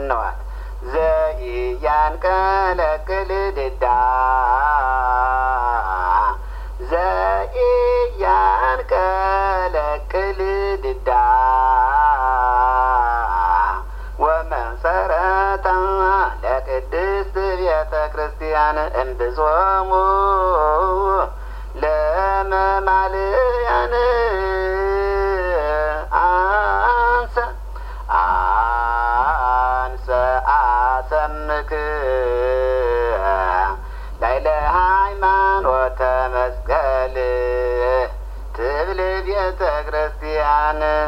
ነዋት ዘኢያንቀለቅል ድዳ ዘኢያንቀለቅል ድዳ ወመሰረታ ለቅድስት ቤተ ክርስቲያን እንብዞሙ ለመማልያን አንሰ አሰምክ ላይለ ሃይማኖተ መስቀል ትብል ቤተ ክርስቲያን